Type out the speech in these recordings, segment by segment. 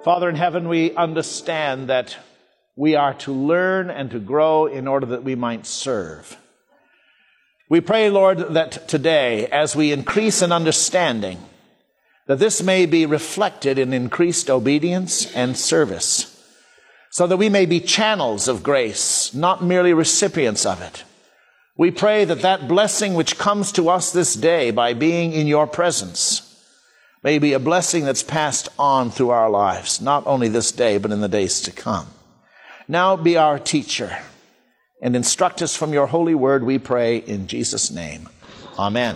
Father in heaven, we understand that we are to learn and to grow in order that we might serve. We pray, Lord, that today, as we increase in understanding, that this may be reflected in increased obedience and service, so that we may be channels of grace, not merely recipients of it. We pray that that blessing which comes to us this day by being in your presence may be a blessing that's passed on through our lives, not only this day, but in the days to come. Now be our teacher and instruct us from your holy word, we pray in Jesus' name. Amen.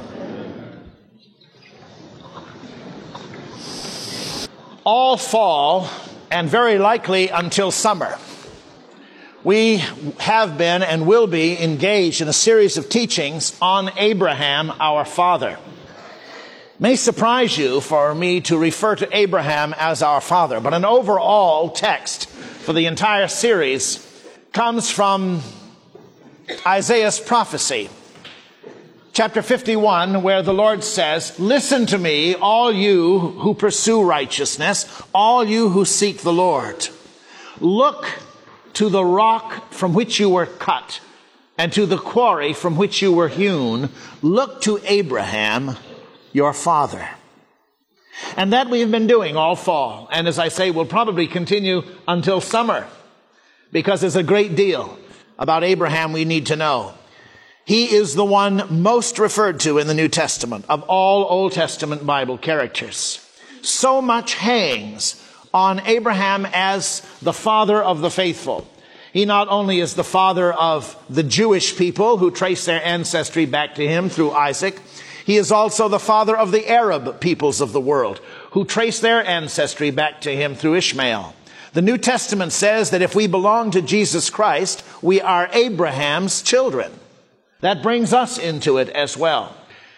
All fall, and very likely until summer, we have been and will be engaged in a series of teachings on Abraham, our father. It may surprise you for me to refer to Abraham as our father, but an overall text for the entire series comes from Isaiah's prophecy, chapter 51, where the Lord says, "Listen to me, all you who pursue righteousness, all you who seek the Lord. Look to the rock from which you were cut, and to the quarry from which you were hewn. Look to Abraham, your father." And that we have been doing all fall. And as I say, we'll probably continue until summer, because there's a great deal about Abraham we need to know. He is the one most referred to in the New Testament of all Old Testament Bible characters. So much hangs on Abraham as the father of the faithful. He not only is the father of the Jewish people who trace their ancestry back to him through Isaac, he is also the father of the Arab peoples of the world who trace their ancestry back to him through Ishmael. The New Testament says that if we belong to Jesus Christ, we are Abraham's children. That brings us into it as well.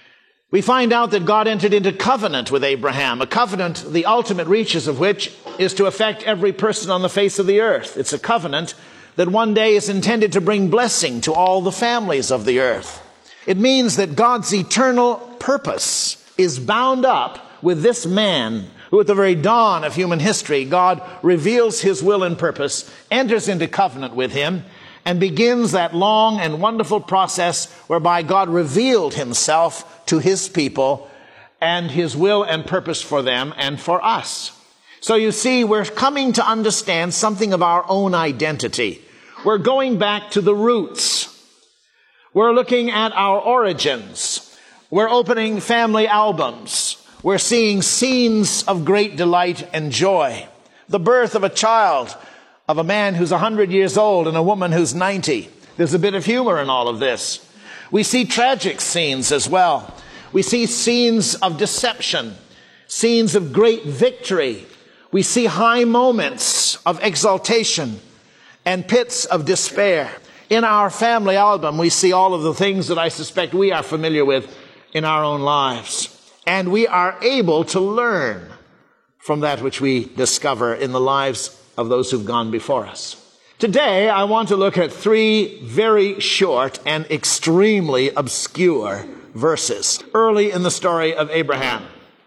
We find out that God entered into covenant with Abraham, a covenant, the ultimate reaches of which is to affect every person on the face of the earth. It's a covenant that one day is intended to bring blessing to all the families of the earth. It means that God's eternal purpose is bound up with this man who at the very dawn of human history, God reveals his will and purpose, enters into covenant with him, and begins that long and wonderful process whereby God revealed himself to his people and his will and purpose for them and for us. So you see, we're coming to understand something of our own identity. We're going back to the roots. We're looking at our origins. We're opening family albums. We're seeing scenes of great delight and joy. The birth of a child, of a man who's 100 years old and a woman who's 90. There's a bit of humor in all of this. We see tragic scenes as well. We see scenes of deception, scenes of great victory. We see high moments of exaltation and pits of despair. In our family album, we see all of the things that I suspect we are familiar with in our own lives. And we are able to learn from that which we discover in the lives of those who've gone before us. Today, I want to look at 3 very short and extremely obscure verses early in the story of Abraham.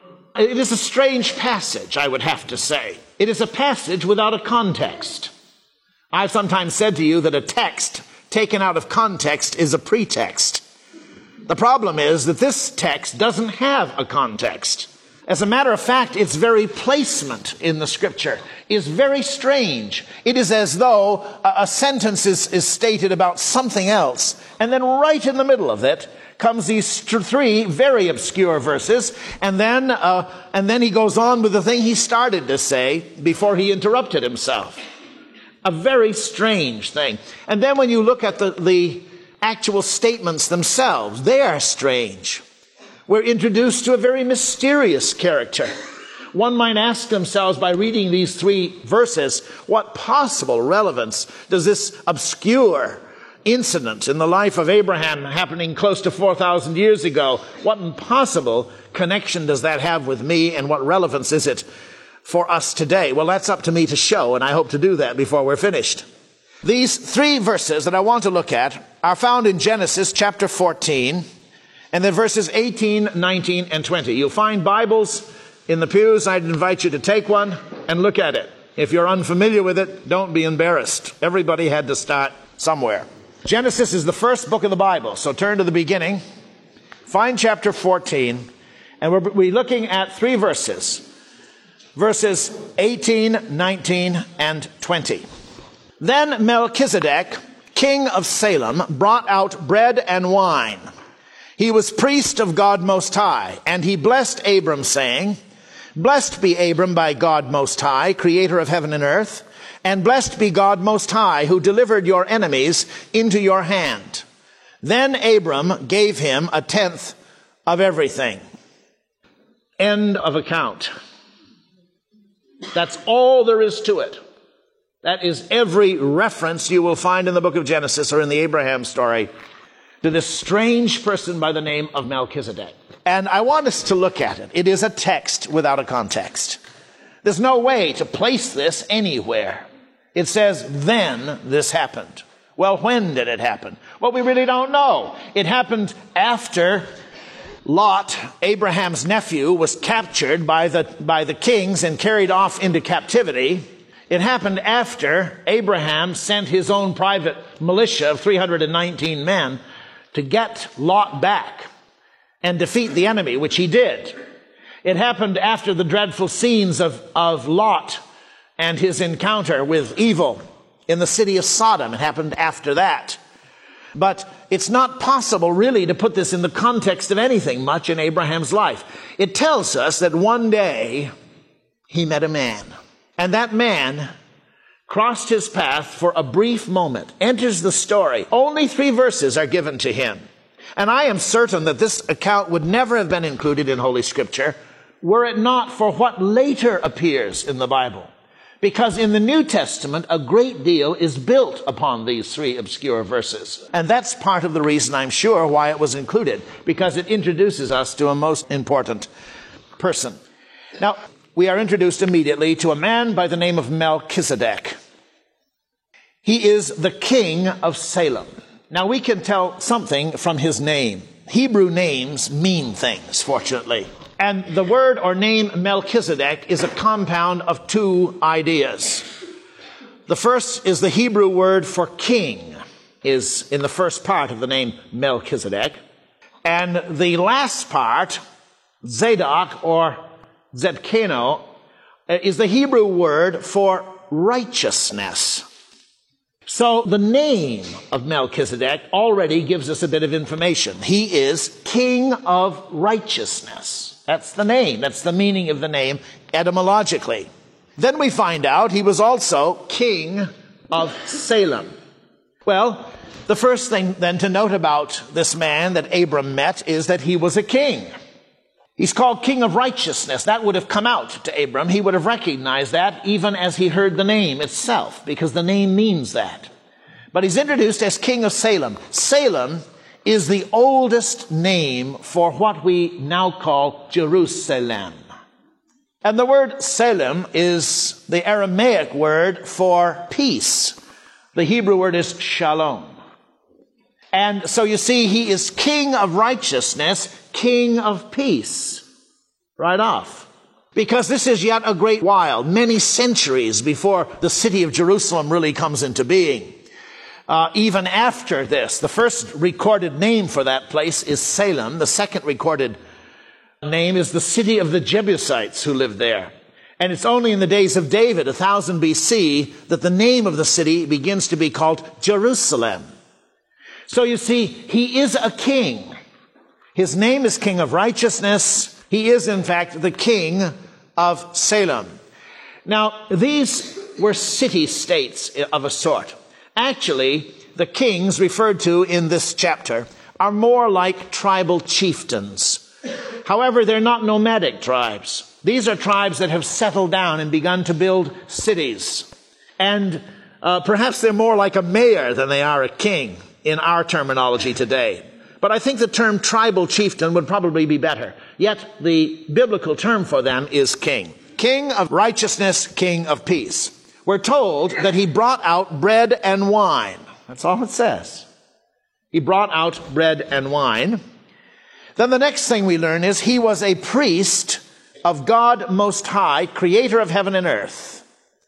It is a strange passage, I would have to say. It is a passage without a context. I've sometimes said to you that a text taken out of context is a pretext. The problem is that this text doesn't have a context. As a matter of fact, its very placement in the scripture is very strange. It is as though a sentence is stated about something else, and then right in the middle of it comes these 3 very obscure verses, and then he goes on with the thing he started to say before he interrupted himself. A very strange thing. And then when you look at the actual statements themselves, they are strange. We're introduced to a very mysterious character. One might ask themselves by reading these 3 verses, what possible relevance does this obscure incident in the life of Abraham happening close to 4,000 years ago, what possible connection does that have with me, and what relevance is it for us today? Well, that's up to me to show, and I hope to do that before we're finished. These 3 verses that I want to look at are found in Genesis chapter 14, and then verses 18, 19, and 20. You'll find Bibles in the pews. I'd invite you to take one and look at it. If you're unfamiliar with it, don't be embarrassed. Everybody had to start somewhere. Genesis is the first book of the Bible, so turn to the beginning. Find chapter 14, and we're looking at 3 verses. Verses 18, 19, and 20. Then Melchizedek, king of Salem, brought out bread and wine. He was priest of God Most High, and he blessed Abram, saying, Blessed be Abram by God Most High, creator of heaven and earth, and blessed be God Most High, who delivered your enemies into your hand. Then Abram gave him 1/10 of everything. End of account. That's all there is to it. That is every reference you will find in the book of Genesis or in the Abraham story to this strange person by the name of Melchizedek. And I want us to look at it. It is a text without a context. There's no way to place this anywhere. It says, then this happened. Well, when did it happen? Well, we really don't know. It happened after Lot, Abraham's nephew, was captured by the kings and carried off into captivity. It happened after Abraham sent his own private militia of 319 men to get Lot back and defeat the enemy, which he did. It happened after the dreadful scenes of Lot and his encounter with evil in the city of Sodom. It happened after that. But it's not possible really to put this in the context of anything much in Abraham's life. It tells us that one day he met a man. And that man crossed his path for a brief moment, enters the story. Only 3 verses are given to him. And I am certain that this account would never have been included in Holy Scripture were it not for what later appears in the Bible. Because in the New Testament, a great deal is built upon these 3 obscure verses. And that's part of the reason, I'm sure, why it was included, because it introduces us to a most important person. Now, we are introduced immediately to a man by the name of Melchizedek. He is the king of Salem. Now, we can tell something from his name. Hebrew names mean things, fortunately. And the word or name Melchizedek is a compound of 2 ideas. The first is the Hebrew word for king, is in the first part of the name Melchizedek. And the last part, Zadok or Zedkeno, is the Hebrew word for righteousness. So the name of Melchizedek already gives us a bit of information. He is king of righteousness. That's the name. That's the meaning of the name etymologically. Then we find out he was also king of Salem. Well, the first thing then to note about this man that Abram met is that he was a king. He's called king of righteousness. That would have come out to Abram. He would have recognized that even as he heard the name itself, because the name means that. But he's introduced as king of Salem. Salem is the oldest name for what we now call Jerusalem. And the word Salem is the Aramaic word for peace. The Hebrew word is shalom. And so you see, he is king of righteousness, king of peace, right off. Because this is yet a great while, many centuries before the city of Jerusalem really comes into being. Even after this, the first recorded name for that place is Salem. The second recorded name is the city of the Jebusites who lived there. And it's only in the days of David, 1000 BC, that the name of the city begins to be called Jerusalem. So you see, he is a king. His name is King of Righteousness. He is, in fact, the king of Salem. Now, these were city-states of a sort. Actually, the kings referred to in this chapter are more like tribal chieftains. However, they're not nomadic tribes. These are tribes that have settled down and begun to build cities. And perhaps they're more like a mayor than they are a king in our terminology today. But I think the term tribal chieftain would probably be better. Yet the biblical term for them is king. King of righteousness, king of peace. We're told that he brought out bread and wine. That's all it says. He brought out bread and wine. Then the next thing we learn is he was a priest of God Most High, creator of heaven and earth.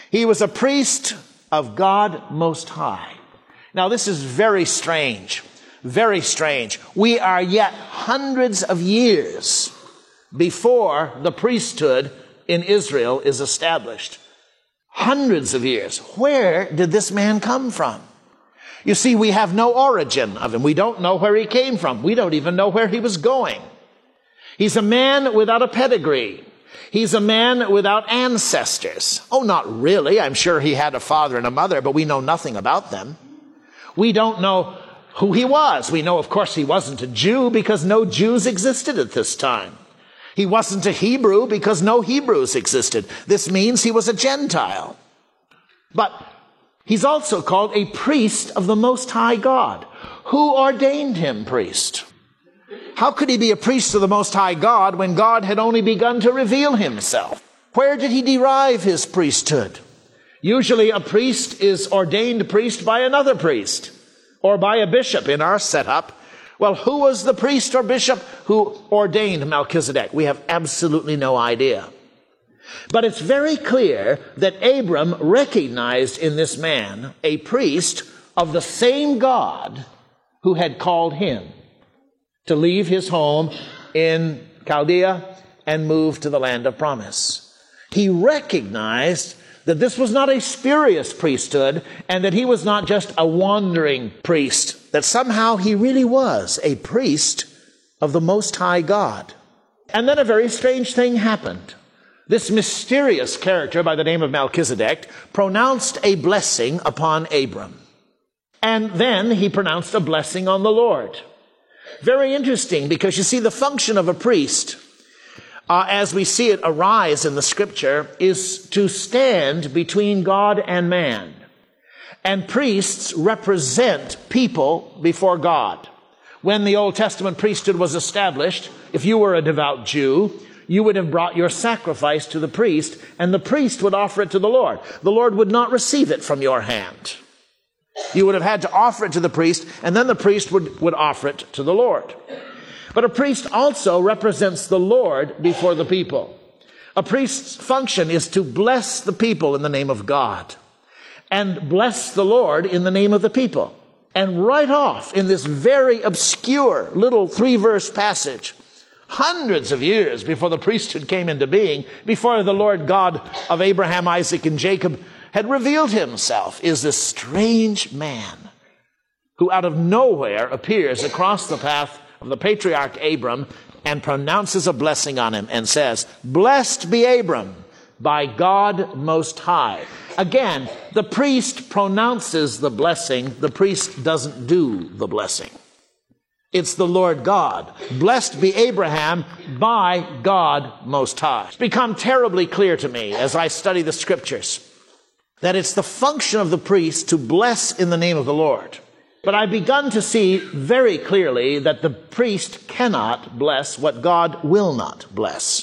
He was a priest of God Most High. Now, this is very strange, very strange. We are yet hundreds of years before the priesthood in Israel is established. Hundreds of years. Where did this man come from? You see, we have no origin of him. We don't know where he came from. We don't even know where he was going. He's a man without a pedigree. He's a man without ancestors. Oh, not really. I'm sure he had a father and a mother, but we know nothing about them. We don't know who he was. We know, of course, he wasn't a Jew because no Jews existed at this time. He wasn't a Hebrew because no Hebrews existed. This means he was a Gentile. But he's also called a priest of the Most High God. Who ordained him priest? How could he be a priest of the Most High God when God had only begun to reveal himself? Where did he derive his priesthood? Usually a priest is ordained priest by another priest or by a bishop in our setup. Well, who was the priest or bishop who ordained Melchizedek? We have absolutely no idea. But it's very clear that Abram recognized in this man a priest of the same God who had called him to leave his home in Chaldea and move to the land of promise. He recognized that this was not a spurious priesthood and that he was not just a wandering priest, that somehow he really was a priest of the Most High God. And then a very strange thing happened. This mysterious character by the name of Melchizedek pronounced a blessing upon Abram. And then he pronounced a blessing on the Lord. Very interesting, because you see, the function of a priest, as we see it arise in the scripture, is to stand between God and man. And priests represent people before God. When the Old Testament priesthood was established, if you were a devout Jew, you would have brought your sacrifice to the priest, and the priest would offer it to the Lord. The Lord would not receive it from your hand. You would have had to offer it to the priest, and then the priest would offer it to the Lord. But a priest also represents the Lord before the people. A priest's function is to bless the people in the name of God and bless the Lord in the name of the people. And right off in this very obscure little 3-verse passage, hundreds of years before the priesthood came into being, before the Lord God of Abraham, Isaac, and Jacob had revealed himself, is this strange man who out of nowhere appears across the path of the patriarch Abram and pronounces a blessing on him and says, "Blessed be Abram by God Most High." Again, the priest pronounces the blessing. The priest doesn't do the blessing. It's the Lord God. Blessed be Abraham by God Most High. It's become terribly clear to me as I study the scriptures that it's the function of the priest to bless in the name of the Lord. But I've begun to see very clearly that the priest cannot bless what God will not bless.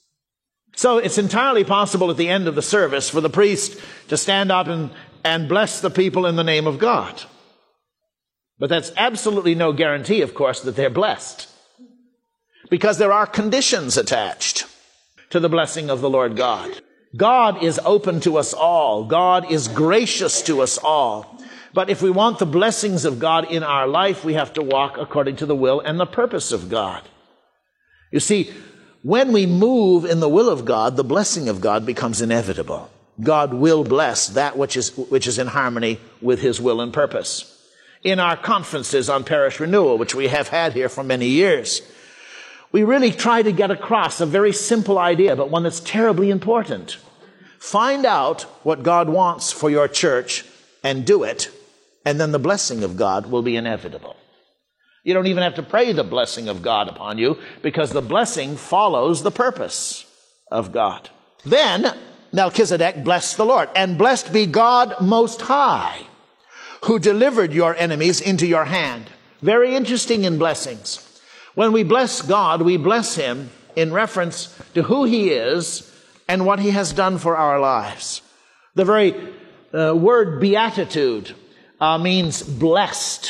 So it's entirely possible at the end of the service for the priest to stand up and bless the people in the name of God. But that's absolutely no guarantee, of course, that they're blessed, because there are conditions attached to the blessing of the Lord God. God is open to us all. God is gracious to us all. But if we want the blessings of God in our life, we have to walk according to the will and the purpose of God. You see, when we move in the will of God, the blessing of God becomes inevitable. God will bless that which is in harmony with his will and purpose. In our conferences on parish renewal, which we have had here for many years, we really try to get across a very simple idea, but one that's terribly important. Find out what God wants for your church and do it, and then the blessing of God will be inevitable. You don't even have to pray the blessing of God upon you, because the blessing follows the purpose of God. Then Melchizedek blessed the Lord, and blessed be God Most High, who delivered your enemies into your hand. Very interesting in blessings. When we bless God, we bless him in reference to who he is and what he has done for our lives. The very word beatitude means blessed.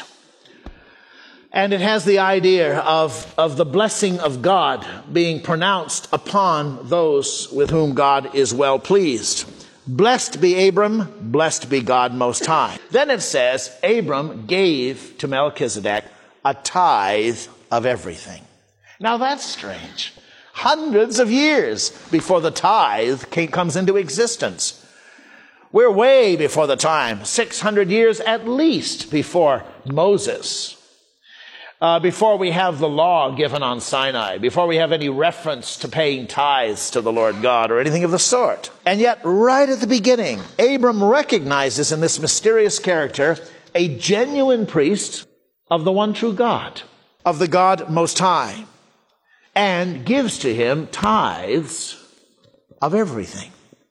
And it has the idea of the blessing of God being pronounced upon those with whom God is well pleased. Blessed be Abram, blessed be God Most High. Then it says, Abram gave to Melchizedek a tithe of everything. Now that's strange. Hundreds of years before the tithe comes into existence. We're way before the time, 600 years at least before Moses. Before we have the law given on Sinai, before we have any reference to paying tithes to the Lord God or anything of the sort. And yet, right at the beginning, Abram recognizes in this mysterious character a genuine priest of the one true God, of the God Most High, and gives to him tithes of everything.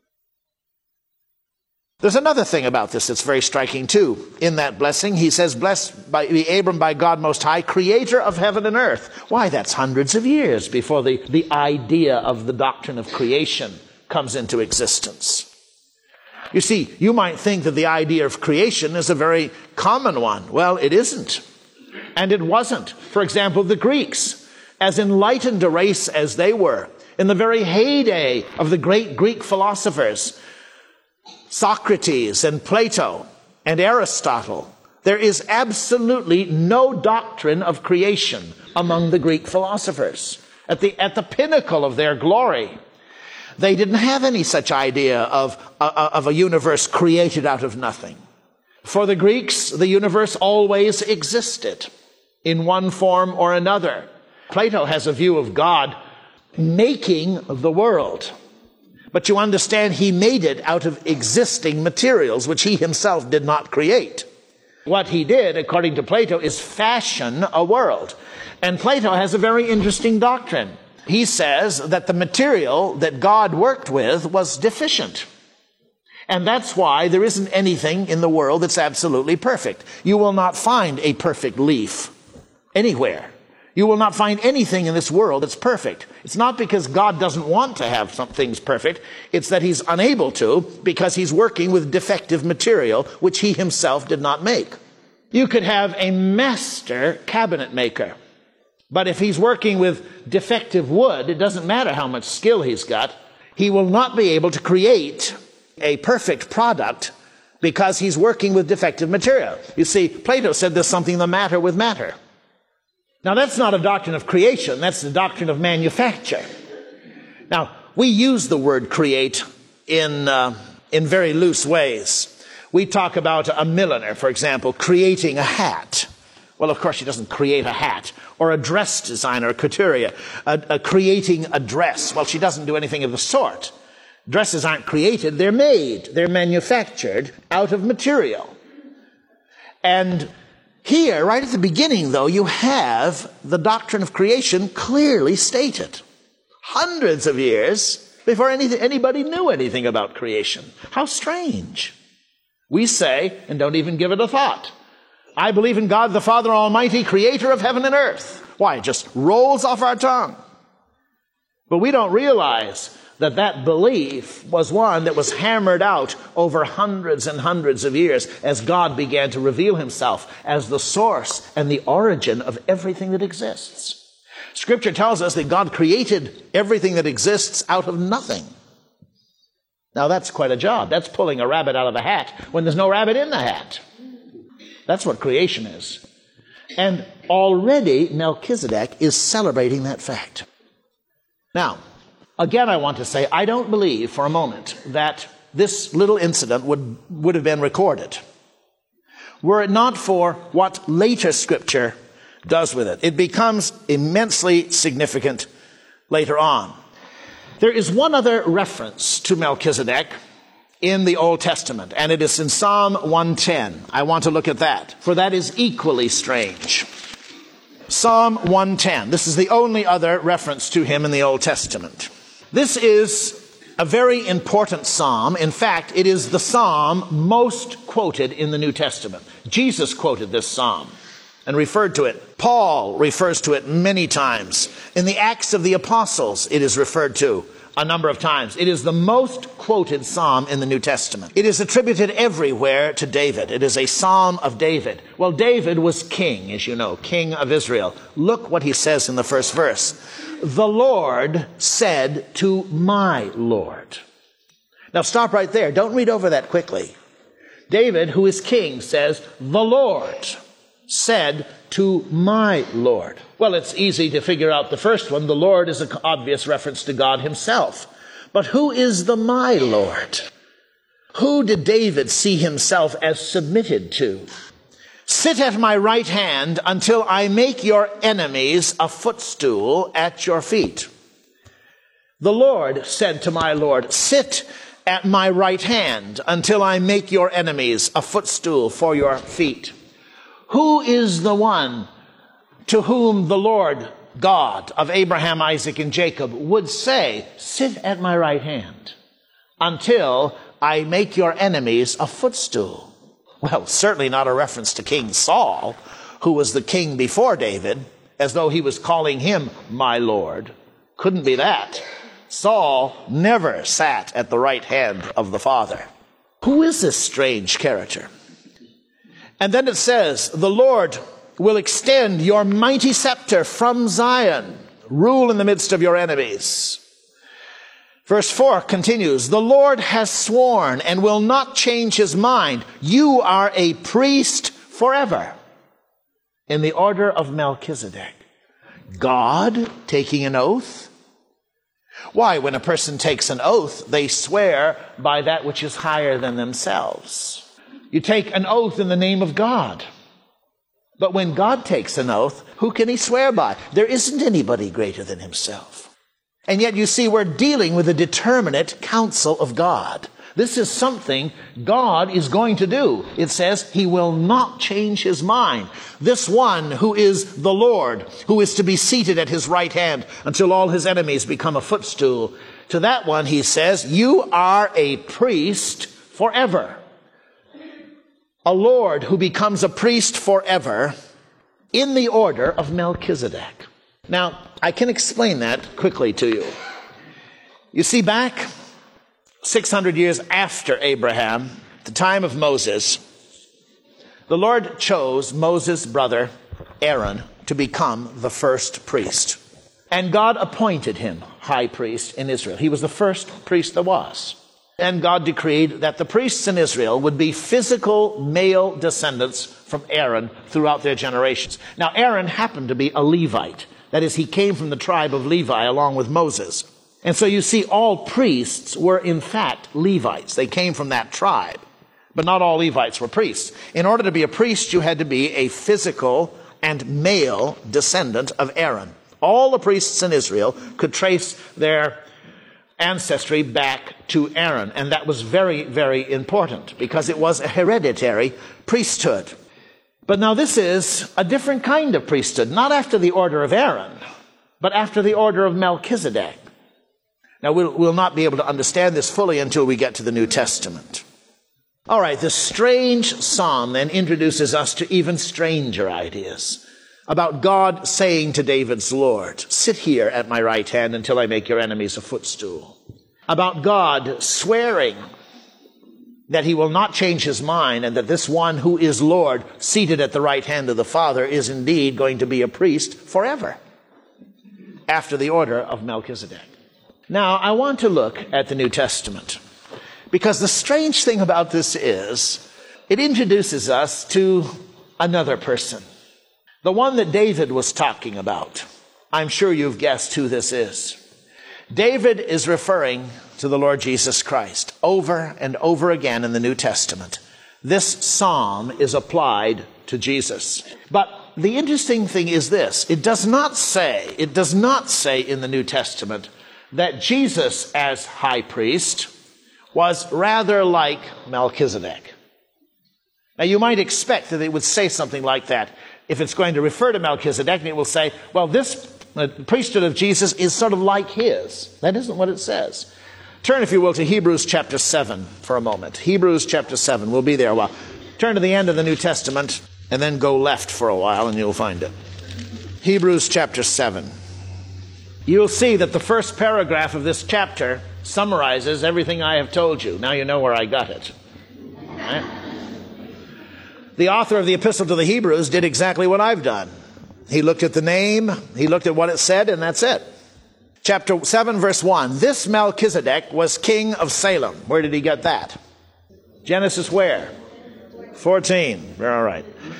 There's another thing about this that's very striking too. In that blessing, he says, blessed be Abram by God Most High, creator of heaven and earth. Why, that's hundreds of years before the idea of the doctrine of creation comes into existence. You see, you might think that the idea of creation is a very common one. Well, it isn't. And it wasn't. For example, the Greeks, as enlightened a race as they were, in the very heyday of the great Greek philosophers, Socrates and Plato and Aristotle, there is absolutely no doctrine of creation among the Greek philosophers. At the pinnacle of their glory, they didn't have any such idea of a universe created out of nothing. For the Greeks, the universe always existed in one form or another. Plato has a view of God making the world. But you understand, he made it out of existing materials, which he himself did not create. What he did, according to Plato, is fashion a world. And Plato has a very interesting doctrine. He says that the material that God worked with was deficient. And that's why there isn't anything in the world that's absolutely perfect. You will not find a perfect leaf anywhere. You will not find anything in this world that's perfect. It's not because God doesn't want to have some things perfect. It's that he's unable to because he's working with defective material, which he himself did not make. You could have a master cabinet maker, but if he's working with defective wood, it doesn't matter how much skill he's got. He will not be able to create a perfect product because he's working with defective material. You see, Plato said there's something the matter with matter. Now, that's not a doctrine of creation. That's the doctrine of manufacture. Now, we use the word create in very loose ways. We talk about a milliner, for example, creating a hat. Well, of course, she doesn't create a hat. Or a dress designer, a couturier, creating a dress. Well, she doesn't do anything of the sort. Dresses aren't created, they're made. They're manufactured out of material. And here, right at the beginning, though, you have the doctrine of creation clearly stated. Hundreds of years before anybody knew anything about creation. How strange. We say, and don't even give it a thought, I believe in God the Father Almighty, creator of heaven and earth. Why? It just rolls off our tongue. But we don't realize that that belief was one that was hammered out over hundreds and hundreds of years as God began to reveal himself as the source and the origin of everything that exists. Scripture tells us that God created everything that exists out of nothing. Now that's quite a job. That's pulling a rabbit out of a hat when there's no rabbit in the hat. That's what creation is. And already Melchizedek is celebrating that fact. Now, again, I want to say, I don't believe for a moment that this little incident would have been recorded were it not for what later Scripture does with it. It becomes immensely significant later on. There is one other reference to Melchizedek in the Old Testament, and it is in Psalm 110. I want to look at that, for that is equally strange. Psalm 110. This is the only other reference to him in the Old Testament. This is a very important psalm. In fact, it is the psalm most quoted in the New Testament. Jesus quoted this psalm and referred to it. Paul refers to it many times. In the Acts of the Apostles, it is referred to a number of times. It is the most quoted psalm in the New Testament. It is attributed everywhere to David. It is a psalm of David. Well, David was king, as you know, king of Israel. Look what he says in the first verse. The Lord said to my Lord. Now stop right there. Don't read over that quickly. David, who is king, says, the Lord said to my Lord. Well, it's easy to figure out the first one. The Lord is an obvious reference to God himself. But who is the my Lord? Who did David see himself as submitted to? Sit at my right hand until I make your enemies a footstool at your feet. The Lord said to my Lord, sit at my right hand until I make your enemies a footstool for your feet. Who is the one to whom the Lord God of Abraham, Isaac, and Jacob would say, sit at my right hand until I make your enemies a footstool? Well, certainly not a reference to King Saul, who was the king before David, as though he was calling him my Lord. Couldn't be that. Saul never sat at the right hand of the Father. Who is this strange character? And then it says, the Lord will extend your mighty scepter from Zion, rule in the midst of your enemies. Verse 4 continues, the Lord has sworn and will not change his mind. You are a priest forever in the order of Melchizedek. God taking an oath? Why, when a person takes an oath, they swear by that which is higher than themselves. You take an oath in the name of God. But when God takes an oath, who can he swear by? There isn't anybody greater than himself. And yet you see, we're dealing with the determinate counsel of God. This is something God is going to do. It says he will not change his mind. This one who is the Lord, who is to be seated at his right hand until all his enemies become a footstool. To that one he says, you are a priest forever. A Lord who becomes a priest forever in the order of Melchizedek. Now, I can explain that quickly to you. You see, back 600 years after Abraham, the time of Moses, the Lord chose Moses' brother Aaron to become the first priest. And God appointed him high priest in Israel. He was the first priest there was. And God decreed that the priests in Israel would be physical male descendants from Aaron throughout their generations. Now, Aaron happened to be a Levite. That is, he came from the tribe of Levi along with Moses. And so you see, all priests were in fact Levites. They came from that tribe. But not all Levites were priests. In order to be a priest, you had to be a physical and male descendant of Aaron. All the priests in Israel could trace their ancestry back to Aaron. And that was very, very important because it was a hereditary priesthood. But now this is a different kind of priesthood, not after the order of Aaron, but after the order of Melchizedek. Now we'll not be able to understand this fully until we get to the New Testament. All right, this strange psalm then introduces us to even stranger ideas about God saying to David's Lord, sit here at my right hand until I make your enemies a footstool. About God swearing that he will not change his mind and that this one who is Lord, seated at the right hand of the Father, is indeed going to be a priest forever, after the order of Melchizedek. Now, I want to look at the New Testament, because the strange thing about this is, it introduces us to another person. The one that David was talking about. I'm sure you've guessed who this is. David is referring to the Lord Jesus Christ over and over again in the New Testament. This psalm is applied to Jesus. But the interesting thing is this. It does not say in the New Testament that Jesus as high priest was rather like Melchizedek. Now you might expect that it would say something like that. If it's going to refer to Melchizedek, it will say, well, this priesthood of Jesus is sort of like his. That isn't what it says. Turn, if you will, to Hebrews chapter 7 for a moment. Hebrews chapter 7. We'll be there a while. Turn to the end of the New Testament and then go left for a while and you'll find it. Hebrews chapter 7. You'll see that the first paragraph of this chapter summarizes everything I have told you. Now you know where I got it. Right? The author of the Epistle to the Hebrews did exactly what I've done. He looked at the name, he looked at what it said, and that's it. chapter 7, verse 1. This Melchizedek was king of Salem. Where did he get that? Genesis where? 14. All right.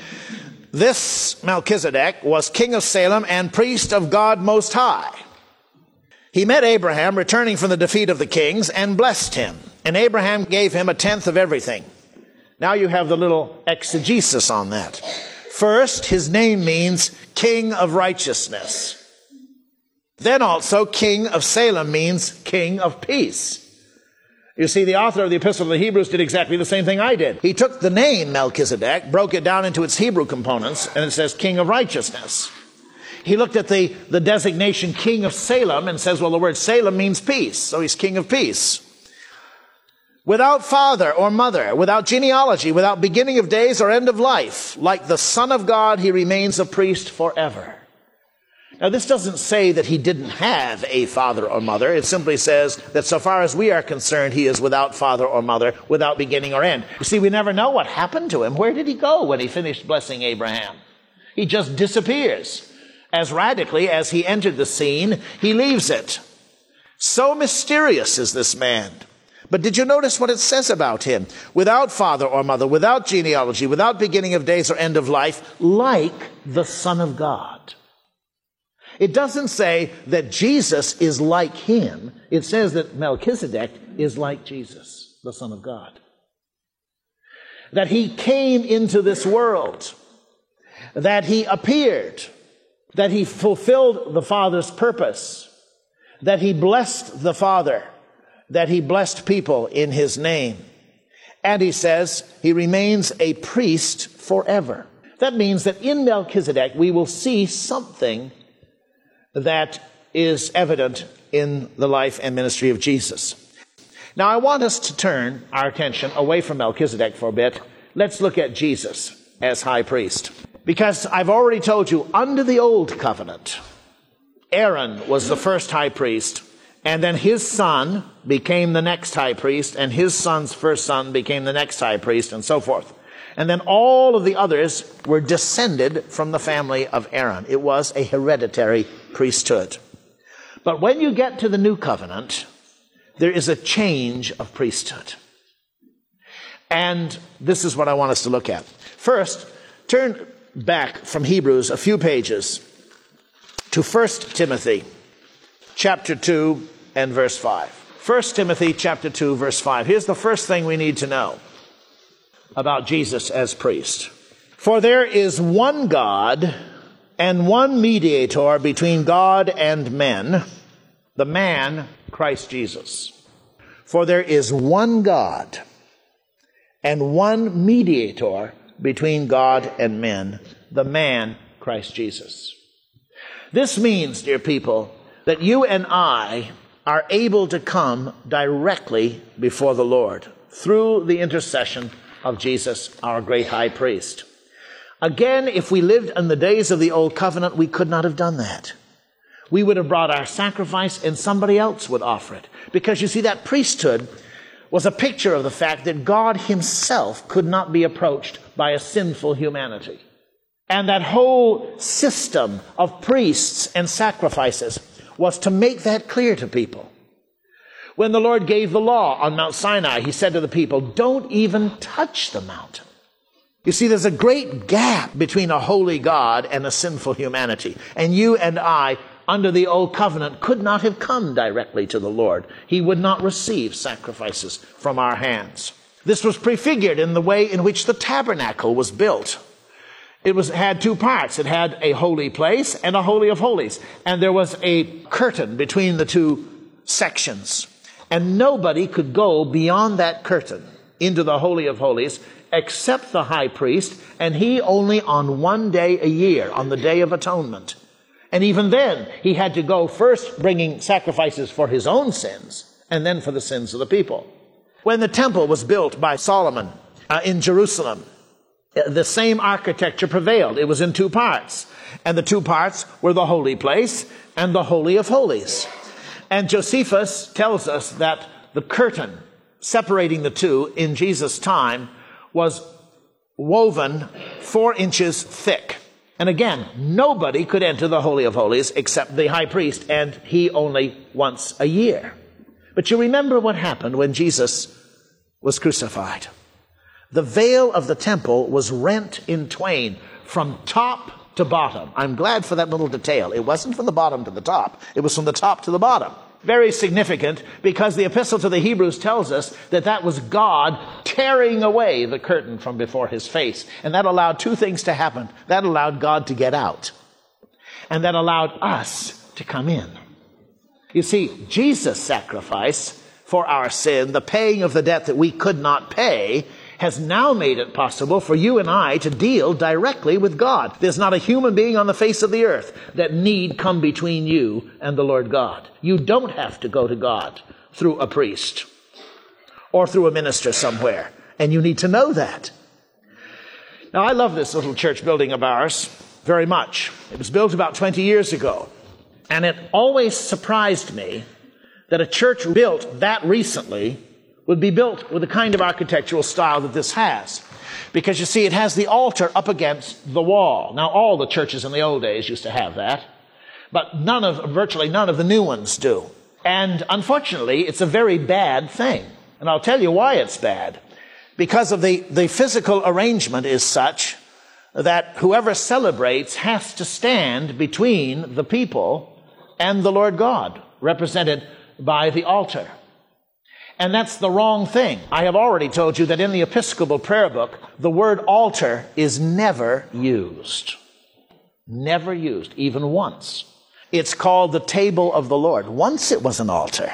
This Melchizedek was king of Salem and priest of God Most High. He met Abraham returning from the defeat of the kings and blessed him. And Abraham gave him a tenth of everything. Now you have the little exegesis on that. First, his name means king of righteousness. Then also, king of Salem means king of peace. You see, the author of the Epistle to the Hebrews did exactly the same thing I did. He took the name Melchizedek, broke it down into its Hebrew components, and it says king of righteousness. He looked at the designation king of Salem and says, well, the word Salem means peace, so he's king of peace. Without father or mother, without genealogy, without beginning of days or end of life, like the Son of God, he remains a priest forever. Now, this doesn't say that he didn't have a father or mother. It simply says that so far as we are concerned, he is without father or mother, without beginning or end. You see, we never know what happened to him. Where did he go when he finished blessing Abraham? He just disappears. As radically as he entered the scene, he leaves it. So mysterious is this man. But did you notice what it says about him? Without father or mother, without genealogy, without beginning of days or end of life, like the Son of God. It doesn't say that Jesus is like him. It says that Melchizedek is like Jesus, the Son of God. That he came into this world. That he appeared. That he fulfilled the Father's purpose. That he blessed the Father. That he blessed people in his name. And he says he remains a priest forever. That means that in Melchizedek we will see something that is evident in the life and ministry of Jesus. Now, I want us to turn our attention away from Melchizedek for a bit. Let's look at Jesus as high priest. Because I've already told you, under the old covenant, Aaron was the first high priest, and then his son became the next high priest, and his son's first son became the next high priest, and so forth. And then all of the others were descended from the family of Aaron. It was a hereditary priesthood. But when you get to the new covenant, there is a change of priesthood. And this is what I want us to look at. First, turn back from Hebrews a few pages to 1 Timothy chapter 2 and verse 5. 1 Timothy chapter 2, verse 5. Here's the first thing we need to know about Jesus as priest. For there is one God and one mediator between God and men, the man, Christ Jesus. For there is one God and one mediator between God and men, the man, Christ Jesus. This means, dear people, that you and I are able to come directly before the Lord through the intercession of Jesus, our great high priest. Again, if we lived in the days of the old covenant, we could not have done that. We would have brought our sacrifice and somebody else would offer it. Because you see, that priesthood was a picture of the fact that God himself could not be approached by a sinful humanity. And that whole system of priests and sacrifices was to make that clear to people. When the Lord gave the law on Mount Sinai, he said to the people, don't even touch the mountain. You see, there's a great gap between a holy God and a sinful humanity. And you and I, under the old covenant, could not have come directly to the Lord. He would not receive sacrifices from our hands. This was prefigured in the way in which the tabernacle was built. It had two parts. It had a holy place and a holy of holies. And there was a curtain between the two sections. And nobody could go beyond that curtain into the Holy of Holies except the high priest, and he only on one day a year, on the Day of Atonement. And even then, he had to go first bringing sacrifices for his own sins, and then for the sins of the people. When the temple was built by Solomon in Jerusalem, the same architecture prevailed. It was in two parts. And the two parts were the holy place and the Holy of Holies. And Josephus tells us that the curtain separating the two in Jesus' time was woven 4 inches thick. And again, nobody could enter the Holy of Holies except the high priest, and he only once a year. But you remember what happened when Jesus was crucified. The veil of the temple was rent in twain from top to bottom. I'm glad for that little detail. It wasn't from the bottom to the top. It was from the top to the bottom. Very significant, because the epistle to the Hebrews tells us that that was God tearing away the curtain from before his face. And that allowed two things to happen. That allowed God to get out. And that allowed us to come in. You see, Jesus' sacrifice for our sin, the paying of the debt that we could not pay, has now made it possible for you and I to deal directly with God. There's not a human being on the face of the earth that need come between you and the Lord God. You don't have to go to God through a priest or through a minister somewhere. And you need to know that. Now, I love this little church building of ours very much. It was built about 20 years ago. And it always surprised me that a church built that recently would be built with the kind of architectural style that this has. Because you see, it has the altar up against the wall. Now, all the churches in the old days used to have that, but virtually none of the new ones do. And unfortunately, it's a very bad thing. And I'll tell you why it's bad. Because of the physical arrangement is such that whoever celebrates has to stand between the people and the Lord God, represented by the altar. And that's the wrong thing. I have already told you that in the Episcopal Prayer Book, the word altar is never used. Never used, even once. It's called the table of the Lord. Once it was an altar.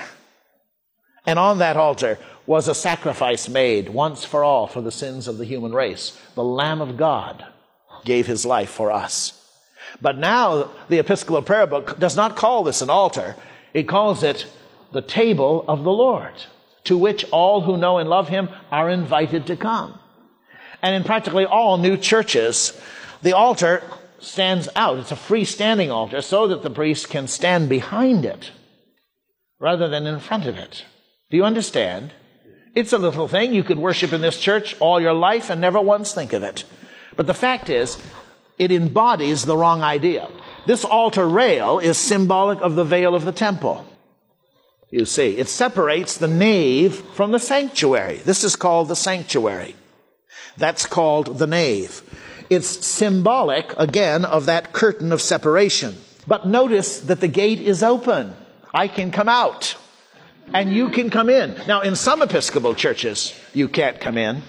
And on that altar was a sacrifice made once for all for the sins of the human race. The Lamb of God gave his life for us. But now the Episcopal Prayer Book does not call this an altar. It calls it the table of the Lord, to which all who know and love him are invited to come. And in practically all new churches, the altar stands out. It's a freestanding altar so that the priest can stand behind it rather than in front of it. Do you understand? It's a little thing. You could worship in this church all your life and never once think of it. But the fact is, it embodies the wrong idea. This altar rail is symbolic of the veil of the temple. You see, it separates the nave from the sanctuary. This is called the sanctuary. That's called the nave. It's symbolic, again, of that curtain of separation. But notice that the gate is open. I can come out, and you can come in. Now, in some Episcopal churches, you can't come in.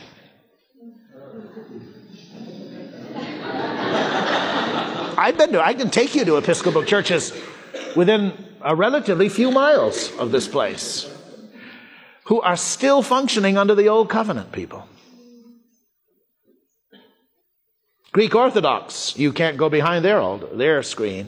I can take you to Episcopal churches within a relatively few miles of this place who are still functioning under the old covenant, people. Greek Orthodox, you can't go behind their screen.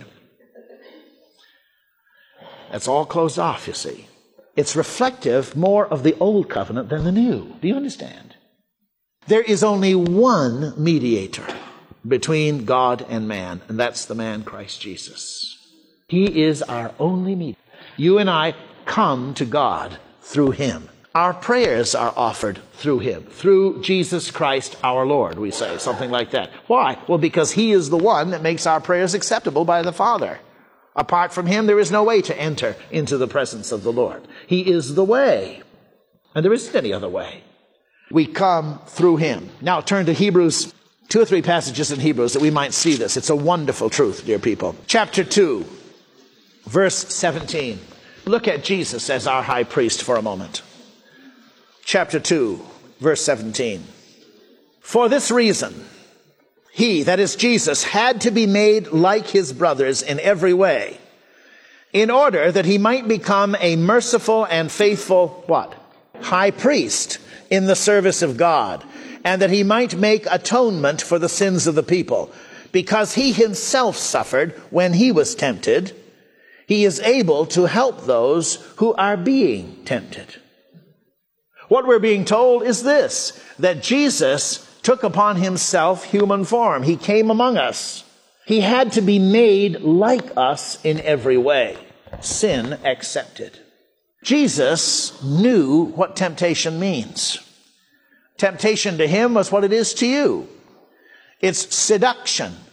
That's all closed off, you see. It's reflective more of the old covenant than the new. Do you understand? There is only one mediator between God and man, and that's the man Christ Jesus. He is our only mediator. You and I come to God through him. Our prayers are offered through him, through Jesus Christ our Lord, we say, something like that. Why? Well, because he is the one that makes our prayers acceptable by the Father. Apart from him, there is no way to enter into the presence of the Lord. He is the way, and there isn't any other way. We come through him. Now turn to Hebrews, 2 or 3 passages in Hebrews that we might see this. It's a wonderful truth, dear people. Chapter 2, verse 17. Look at Jesus as our high priest for a moment. Chapter 2, verse 17. For this reason, he, that is Jesus, had to be made like his brothers in every way, in order that he might become a merciful and faithful, what? High priest in the service of God, and that he might make atonement for the sins of the people. Because he himself suffered when he was tempted, he is able to help those who are being tempted. What we're being told is this, that Jesus took upon himself human form. He came among us. He had to be made like us in every way, sin accepted. Jesus knew what temptation means. Temptation to him was what it is to you. It's seduction.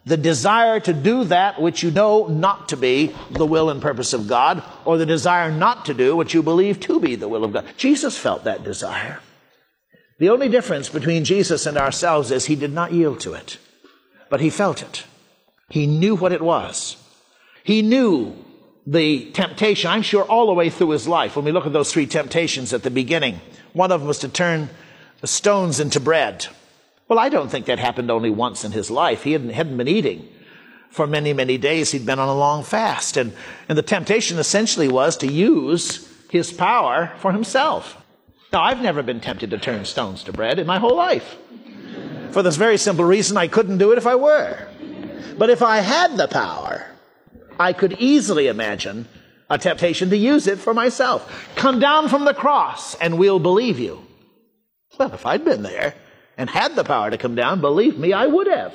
The desire to do that which you know not to be the will and purpose of God, or the desire not to do what you believe to be the will of God. Jesus felt that desire. The only difference between Jesus and ourselves is he did not yield to it, but he felt it. He knew what it was. He knew the temptation, I'm sure, all the way through his life. When we look at those 3 temptations at the beginning, one of them was to turn the stones into bread. Well, I don't think that happened only once in his life. He hadn't been eating for many, many days. He'd been on a long fast. And the temptation essentially was to use his power for himself. Now, I've never been tempted to turn stones to bread in my whole life. For this very simple reason, I couldn't do it if I were. But if I had the power, I could easily imagine a temptation to use it for myself. Come down from the cross and we'll believe you. Well, if I'd been there and had the power to come down, believe me, I would have.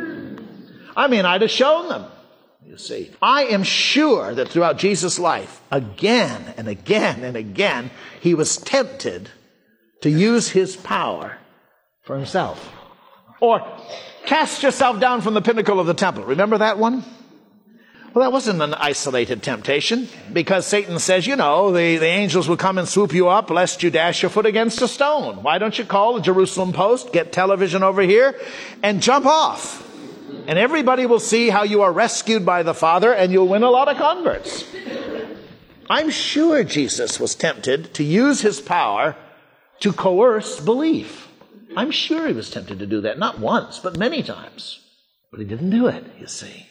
I mean, I'd have shown them. You see, I am sure that throughout Jesus' life, again and again and again, he was tempted to use his power for himself. Or cast yourself down from the pinnacle of the temple. Remember that one? Well, that wasn't an isolated temptation, because Satan says, you know, the angels will come and swoop you up lest you dash your foot against a stone. Why don't you call the Jerusalem Post, get television over here, and jump off? And everybody will see how you are rescued by the Father, and you'll win a lot of converts. I'm sure Jesus was tempted to use his power to coerce belief. I'm sure he was tempted to do that, not once, but many times. But he didn't do it, you see.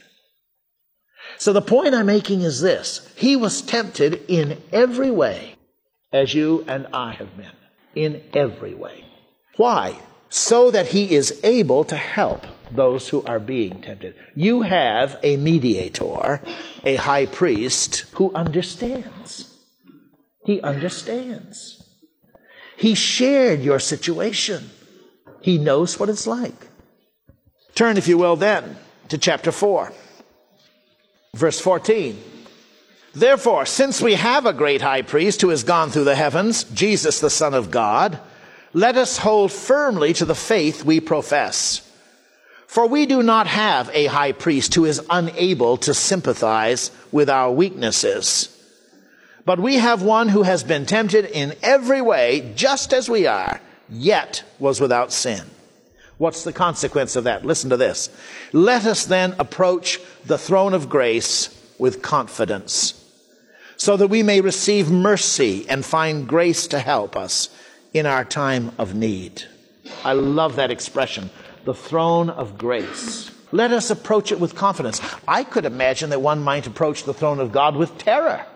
So the point I'm making is this. He was tempted in every way, as you and I have been. In every way. Why? So that he is able to help those who are being tempted. You have a mediator, a high priest, who understands. He understands. He shared your situation. He knows what it's like. Turn, if you will, then, to chapter 4. Verse 14. Therefore, since we have a great high priest who has gone through the heavens, Jesus the Son of God, let us hold firmly to the faith we profess. For we do not have a high priest who is unable to sympathize with our weaknesses. But we have one who has been tempted in every way, just as we are, yet was without sin. What's the consequence of that? Listen to this. Let us then approach the throne of grace with confidence, so that we may receive mercy and find grace to help us in our time of need. I love that expression, the throne of grace. Let us approach it with confidence. I could imagine that one might approach the throne of God with terror.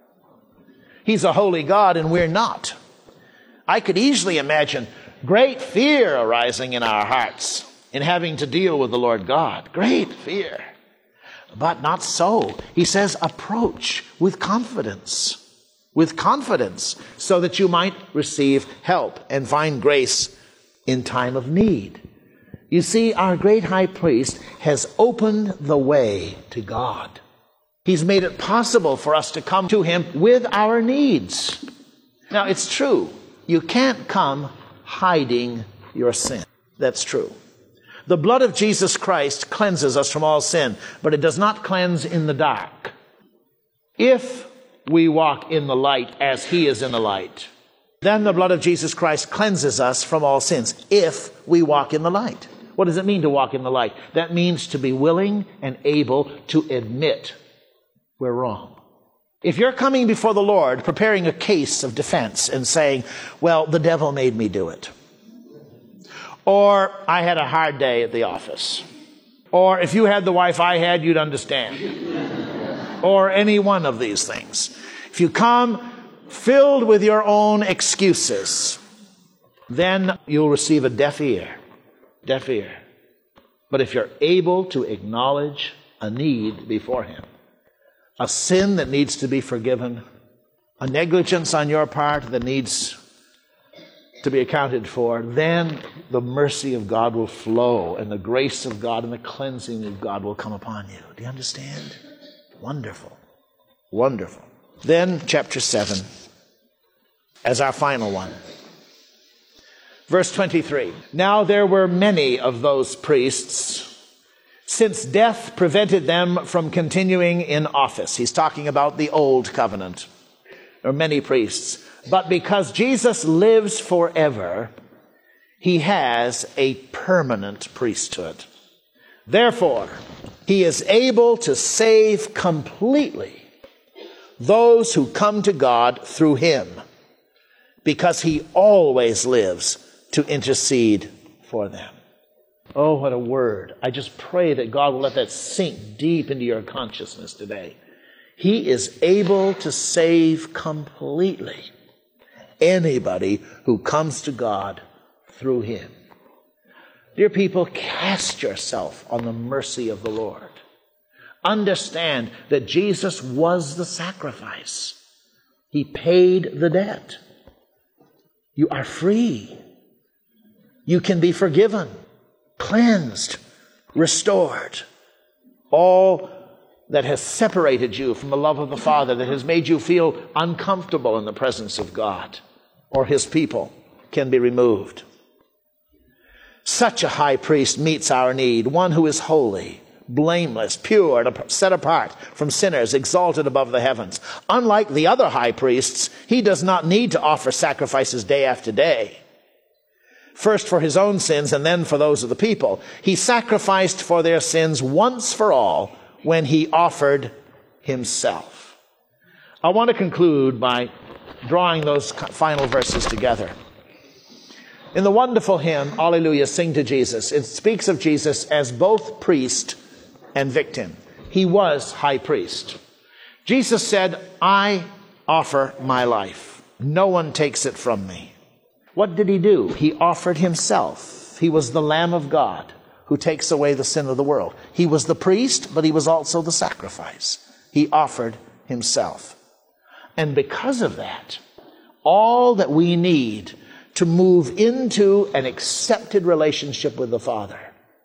He's a holy God and we're not. I could easily imagine great fear arising in our hearts in having to deal with the Lord God. Great fear. But not so. He says, approach with confidence. With confidence, so that you might receive help and find grace in time of need. You see, our great high priest has opened the way to God. He's made it possible for us to come to him with our needs. Now, it's true. You can't come hiding your sin. That's true. The blood of Jesus Christ cleanses us from all sin, but it does not cleanse in the dark. If we walk in the light as he is in the light, then the blood of Jesus Christ cleanses us from all sins, if we walk in the light. What does it mean to walk in the light? That means to be willing and able to admit we're wrong. If you're coming before the Lord, preparing a case of defense and saying, well, the devil made me do it. Or I had a hard day at the office. Or if you had the wife I had, you'd understand. Or any one of these things. If you come filled with your own excuses, then you'll receive a deaf ear. Deaf ear. But if you're able to acknowledge a need before him, a sin that needs to be forgiven, a negligence on your part that needs to be accounted for, then the mercy of God will flow and the grace of God and the cleansing of God will come upon you. Do you understand? Wonderful. Wonderful. Then chapter 7 as our final one. Verse 23. Now there were many of those priests since death prevented them from continuing in office. He's talking about the old covenant. There are many priests. But because Jesus lives forever, he has a permanent priesthood. Therefore, he is able to save completely those who come to God through him, because he always lives to intercede for them. Oh, what a word. I just pray that God will let that sink deep into your consciousness today. He is able to save completely anybody who comes to God through him. Dear people, cast yourself on the mercy of the Lord. Understand that Jesus was the sacrifice. He paid the debt. You are free. You can be forgiven, cleansed, restored. All that has separated you from the love of the Father, that has made you feel uncomfortable in the presence of God or his people, can be removed. Such a high priest meets our need, one who is holy, blameless, pure, and set apart from sinners, exalted above the heavens. Unlike the other high priests, he does not need to offer sacrifices day after day. First for his own sins and then for those of the people. He sacrificed for their sins once for all when he offered himself. I want to conclude by drawing those final verses together. In the wonderful hymn, Alleluia, Sing to Jesus, it speaks of Jesus as both priest and victim. He was high priest. Jesus said, I offer my life. No one takes it from me. What did he do? He offered himself. He was the Lamb of God who takes away the sin of the world. He was the priest, but he was also the sacrifice. He offered himself. And because of that, all that we need to move into an accepted relationship with the Father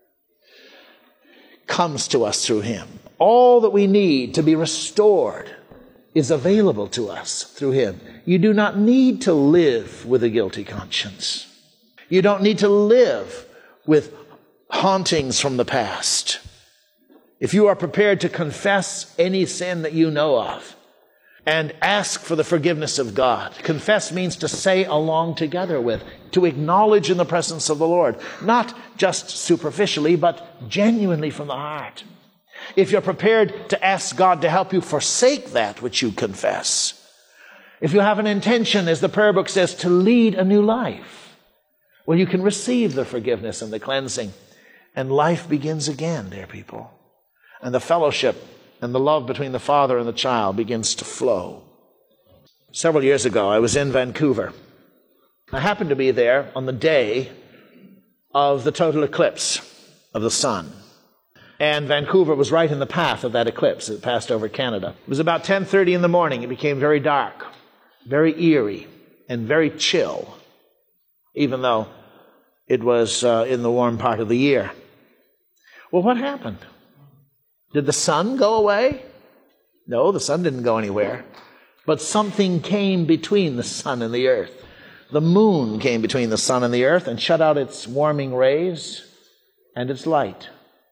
comes to us through him. All that we need to be restored is available to us through him. You do not need to live with a guilty conscience. You don't need to live with hauntings from the past. If you are prepared to confess any sin that you know of and ask for the forgiveness of God, confess means to say along together with, to acknowledge in the presence of the Lord, not just superficially, but genuinely from the heart. If you're prepared to ask God to help you forsake that which you confess, if you have an intention, as the prayer book says, to lead a new life, well, you can receive the forgiveness and the cleansing, and life begins again, dear people. And the fellowship and the love between the father and the child begins to flow. Several years ago, I was in Vancouver. I happened to be there on the day of the total eclipse of the sun. And Vancouver was right in the path of that eclipse. It passed over Canada. It was about 10:30 in the morning. It became very dark, very eerie, and very chill, even though it was in the warm part of the year. Well, what happened? Did the sun go away? No, the sun didn't go anywhere. But something came between the sun and the earth. The moon came between the sun and the earth and shut out its warming rays and its light.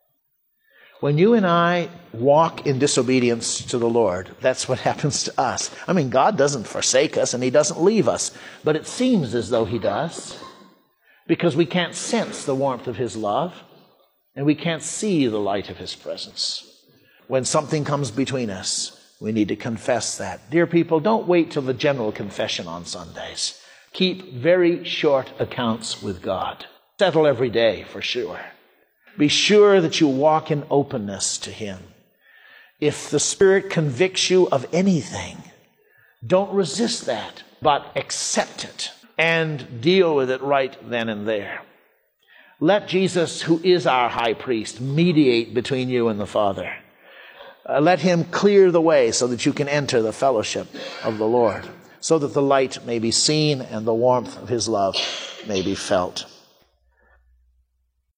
When you and I walk in disobedience to the Lord, that's what happens to us. I mean, God doesn't forsake us and he doesn't leave us, but it seems as though he does, because we can't sense the warmth of his love and we can't see the light of his presence. When something comes between us, we need to confess that. Dear people, don't wait till the general confession on Sundays. Keep very short accounts with God. Settle every day for sure. Be sure that you walk in openness to him. If the Spirit convicts you of anything, don't resist that, but accept it and deal with it right then and there. Let Jesus, who is our high priest, mediate between you and the Father. Let him clear the way so that you can enter the fellowship of the Lord, so that the light may be seen and the warmth of his love may be felt.